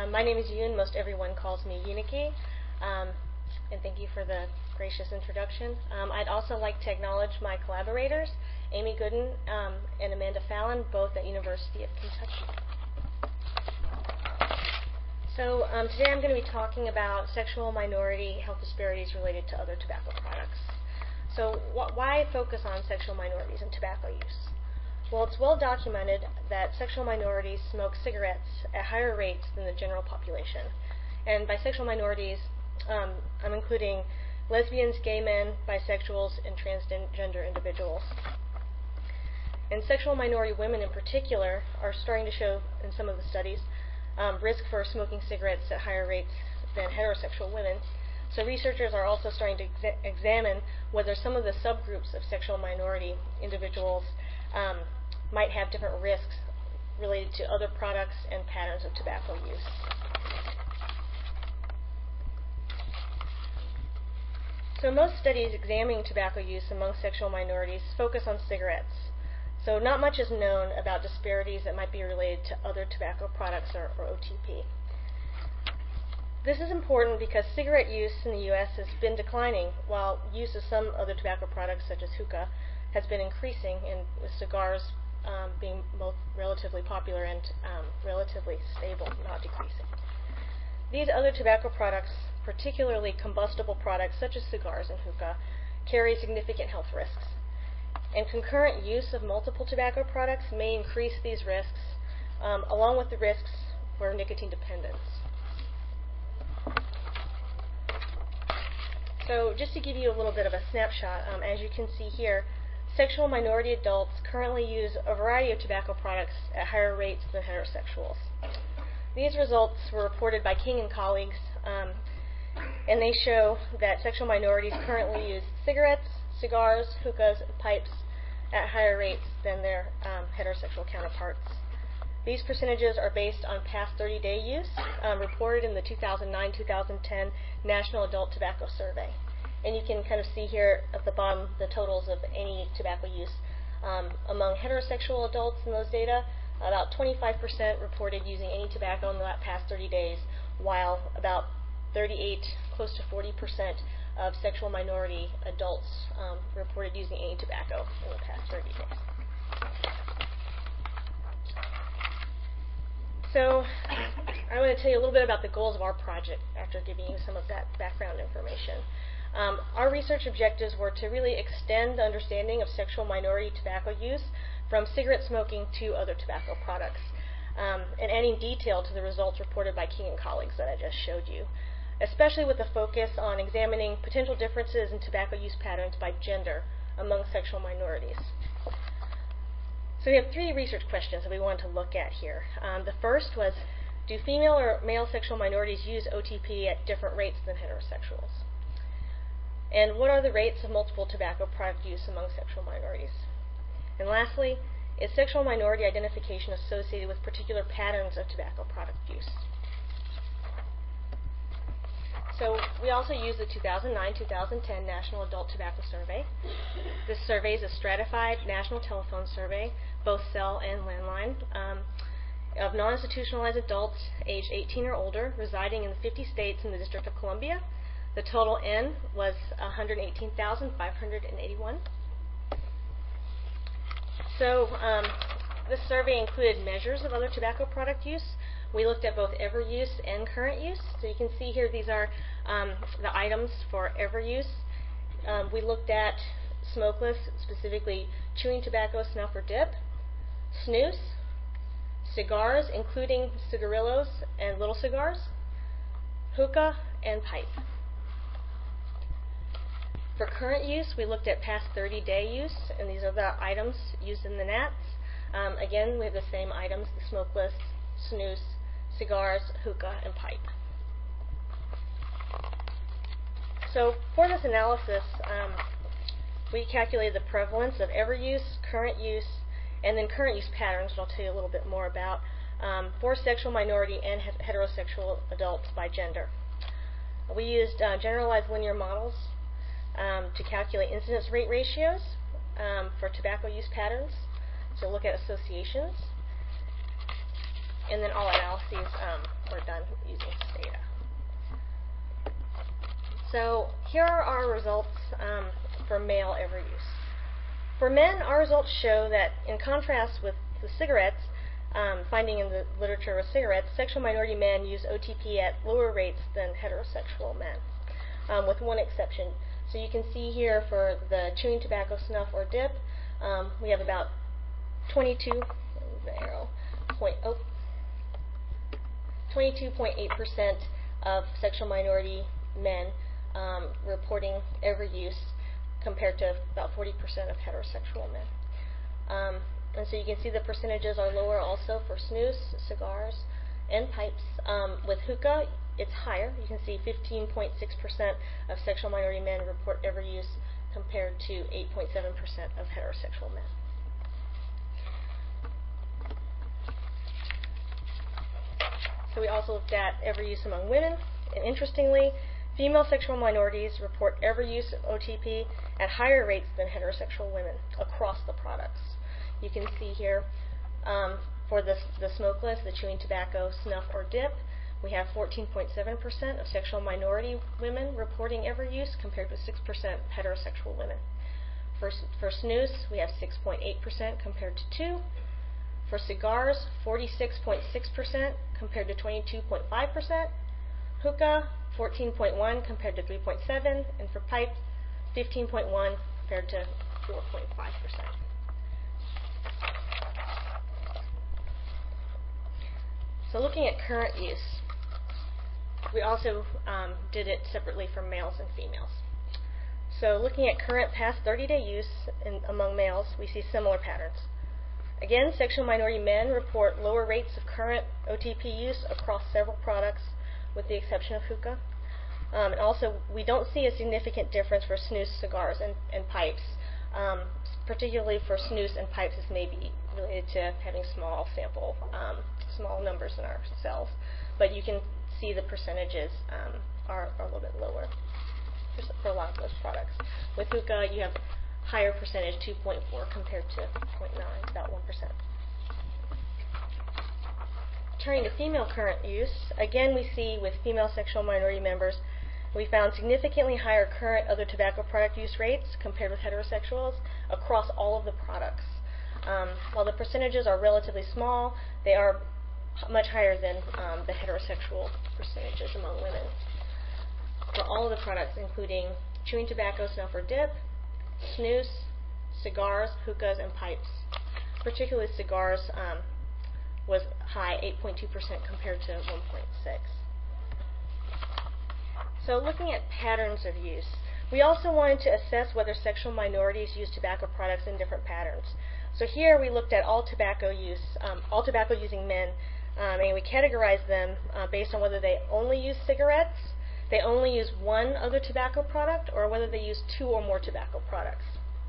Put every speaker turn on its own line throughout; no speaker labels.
My name is Yoon. Most everyone calls me Uniki. And thank you for the gracious introduction. I'd also like to acknowledge my collaborators, Amy Gooden and Amanda Fallon, both at University of Kentucky. So today I'm going to be talking about sexual minority health disparities related to other tobacco products. So why focus on sexual minorities and tobacco use? Well, it's well documented that sexual minorities smoke cigarettes at higher rates than the general population. And by sexual minorities, I'm including lesbians, gay men, bisexuals, and transgender individuals. And sexual minority women in particular are starting to show, in some of the studies, risk for smoking cigarettes at higher rates than heterosexual women. So researchers are also starting to examine whether some of the subgroups of sexual minority individuals might have different risks related to other products and patterns of tobacco use. So most studies examining tobacco use among sexual minorities focus on cigarettes. So not much is known about disparities that might be related to other tobacco products or OTP. This is important because cigarette use in the U.S. has been declining, while use of some other tobacco products, such as hookah, has been increasing, and with cigars being both relatively popular and relatively stable, not decreasing. These other tobacco products, particularly combustible products such as cigars and hookah, carry significant health risks. And concurrent use of multiple tobacco products may increase these risks, along with the risks for nicotine dependence. So just to give you a little bit of a snapshot, as you can see here, sexual minority adults currently use a variety of tobacco products at higher rates than heterosexuals. These results were reported by King and colleagues, and they show that sexual minorities currently use cigarettes, cigars, hookahs, and pipes at higher rates than their heterosexual counterparts. These percentages are based on past 30-day use, reported in the 2009-2010 National Adult Tobacco Survey. And you can kind of see here at the bottom the totals of any tobacco use among heterosexual adults in those data. About 25% reported using any tobacco in the past 30 days, while about 38, close to 40% of sexual minority adults reported using any tobacco in the past 30 days. So I want to tell you a little bit about the goals of our project after giving you some of that background information. Our research objectives were to really extend the understanding of sexual minority tobacco use from cigarette smoking to other tobacco products, and adding detail to the results reported by King and colleagues that I just showed you, especially with a focus on examining potential differences in tobacco use patterns by gender among sexual minorities. So we have three research questions that we wanted to look at here. The first was, do female or male sexual minorities use OTP at different rates than heterosexuals? And what are the rates of multiple tobacco product use among sexual minorities? And lastly, is sexual minority identification associated with particular patterns of tobacco product use? So we also use the 2009-2010 National Adult Tobacco Survey. This survey is a stratified national telephone survey, both cell and landline, of non-institutionalized adults aged 18 or older residing in the 50 states and the District of Columbia. The total N was 118,581. So this survey included measures of other tobacco product use. We looked at both ever use and current use. So you can see here these are the items for ever use. We looked at smokeless, specifically chewing tobacco, snuff, or dip, snus, cigars, including cigarillos and little cigars, hookah, and pipe. For current use, we looked at past 30-day use, and these are the items used in the NATs. Again, we have the same items, the smokeless, snus, cigars, hookah, and pipe. So for this analysis, we calculated the prevalence of ever use, current use, and then current use patterns, which I'll tell you a little bit more about, for sexual minority and heterosexual adults by gender. We used generalized linear models to calculate incidence rate ratios for tobacco use patterns, to look at associations. and then all analyses were done using data. So here are our results for male ever use. For men, our results show that in contrast with the cigarettes, finding in the literature with cigarettes, sexual minority men use OTP at lower rates than heterosexual men, with one exception. So you can see here for the chewing tobacco, snuff, or dip, we have about 22.8% of sexual minority men reporting ever use, compared to about 40% of heterosexual men. And so you can see the percentages are lower also for snus, cigars, and pipes. With hookah, it's higher. You can see 15.6% of sexual minority men report ever use, compared to 8.7% of heterosexual men. So we also looked at ever use among women, and interestingly, female sexual minorities report ever use of OTP at higher rates than heterosexual women across the products. You can see here for the smokeless, the chewing tobacco, snuff, or dip, we have 14.7% of sexual minority women reporting ever use, compared with 6% heterosexual women. For snus, we have 6.8% compared to 2%. For cigars, 46.6% compared to 22.5%. Hookah, 14.1 compared to 3.7, and for pipe, 15.1 compared to 4.5%. So looking at current use, we also did it separately for males and females. So looking at current past 30-day use among males, we see similar patterns. Again, sexual minority men report lower rates of current OTP use across several products, with the exception of hookah. And also, we don't see a significant difference for snus, cigars, and pipes. Particularly for snus and pipes, this may be related to having small numbers in our cells. But you can see the percentages are a little bit lower for a lot of those products. With hookah, you have higher percentage, 2.4 compared to 0.9, about 1%. Turning to female current use, again we see with female sexual minority members, we found significantly higher current other tobacco product use rates compared with heterosexuals across all of the products. While the percentages are relatively small, they are much higher than the heterosexual percentages among women. For all of the products, including chewing tobacco, snuff, or dip, snus, cigars, hookahs, and pipes. Particularly cigars was high, 8.2% compared to 1.6%. So looking at patterns of use, we also wanted to assess whether sexual minorities use tobacco products in different patterns. So here we looked at all tobacco using men, and we categorized them based on whether they only use cigarettes, they only use one other tobacco product, or whether they use 2 or more tobacco products.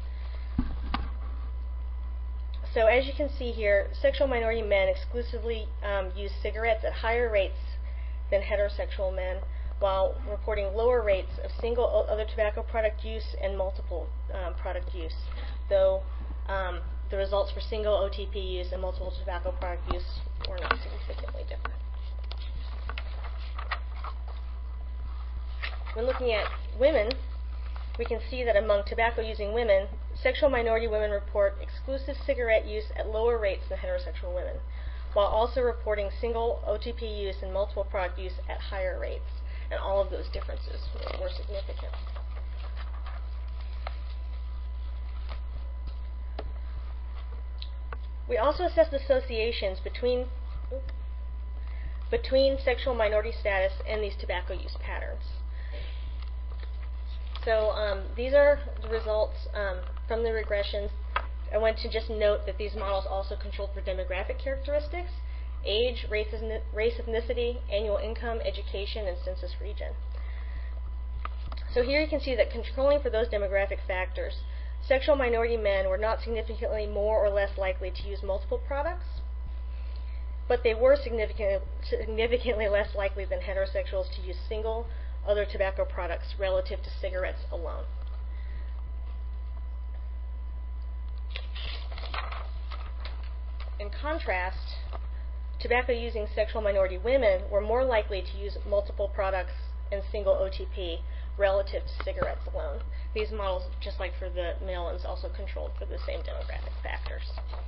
So as you can see here, sexual minority men exclusively use cigarettes at higher rates than heterosexual men, while reporting lower rates of single other tobacco product use and multiple product use, though the results for single OTP use and multiple tobacco product use were not significantly different. When looking at women, we can see that among tobacco-using women, sexual minority women report exclusive cigarette use at lower rates than heterosexual women, while also reporting single OTP use and multiple product use at higher rates. And all of those differences were significant. We also assessed associations between sexual minority status and these tobacco use patterns. So these are the results from the regressions. I want to just note that these models also controlled for demographic characteristics: age, race, ethnicity, annual income, education, and census region. So here you can see that controlling for those demographic factors, sexual minority men were not significantly more or less likely to use multiple products, but they were significantly less likely than heterosexuals to use single other tobacco products relative to cigarettes alone. In contrast, tobacco-using sexual minority women were more likely to use multiple products and single OTP relative to cigarettes alone. These models, just like for the male ones, also controlled for the same demographic factors.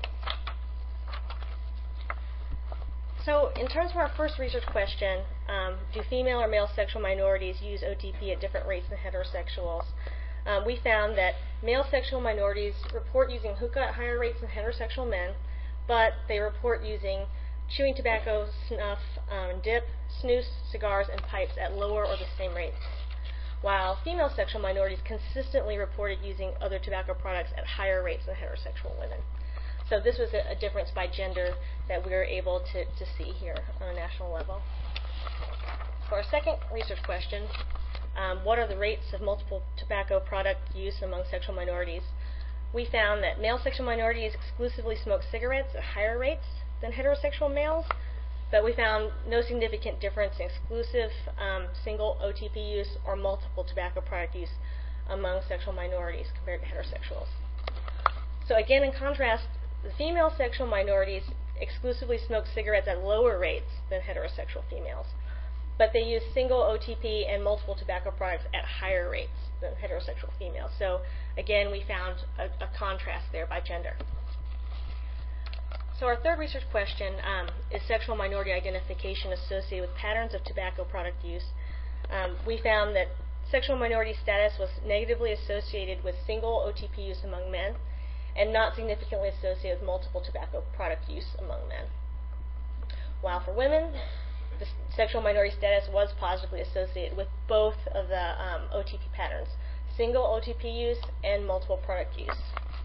So in terms of our first research question, do female or male sexual minorities use OTP at different rates than heterosexuals? We found that male sexual minorities report using hookah at higher rates than heterosexual men, but they report using chewing tobacco, snuff, dip, snus, cigars, and pipes at lower or the same rates, while female sexual minorities consistently reported using other tobacco products at higher rates than heterosexual women. So this was a difference by gender that we were able to see here on a national level. For our second research question, what are the rates of multiple tobacco product use among sexual minorities? We found that male sexual minorities exclusively smoke cigarettes at higher rates than heterosexual males, but we found no significant difference in exclusive single OTP use or multiple tobacco product use among sexual minorities compared to heterosexuals. So again, in contrast, the female sexual minorities exclusively smoke cigarettes at lower rates than heterosexual females, but they use single OTP and multiple tobacco products at higher rates than heterosexual females. So again, we found a contrast there by gender. So our third research question is sexual minority identification associated with patterns of tobacco product use. We found that sexual minority status was negatively associated with single OTP use among men and not significantly associated with multiple tobacco product use among men. While for women, the sexual minority status was positively associated with both of the OTP patterns, single OTP use and multiple product use.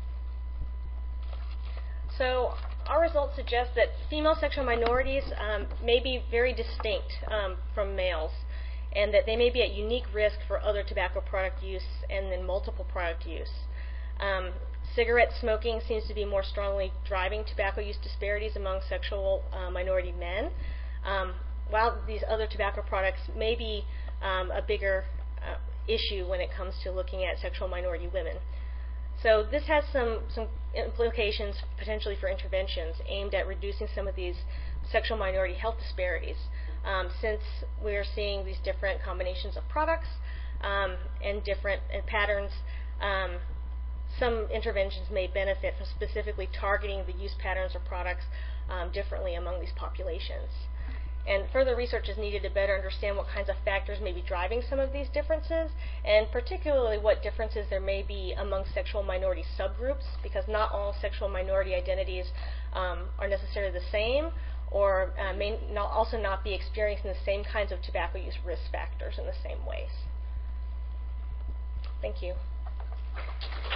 So our results suggest that female sexual minorities may be very distinct from males, and that they may be at unique risk for other tobacco product use and then multiple product use. Cigarette smoking seems to be more strongly driving tobacco use disparities among sexual minority men, while these other tobacco products may be a bigger issue when it comes to looking at sexual minority women. So this has some implications potentially for interventions aimed at reducing some of these sexual minority health disparities, since we're seeing these different combinations of products and different patterns. Some interventions may benefit from specifically targeting the use patterns or products differently among these populations. And further research is needed to better understand what kinds of factors may be driving some of these differences, and particularly what differences there may be among sexual minority subgroups, because not all sexual minority identities are necessarily the same, or may also not be experiencing the same kinds of tobacco use risk factors in the same ways. Thank you.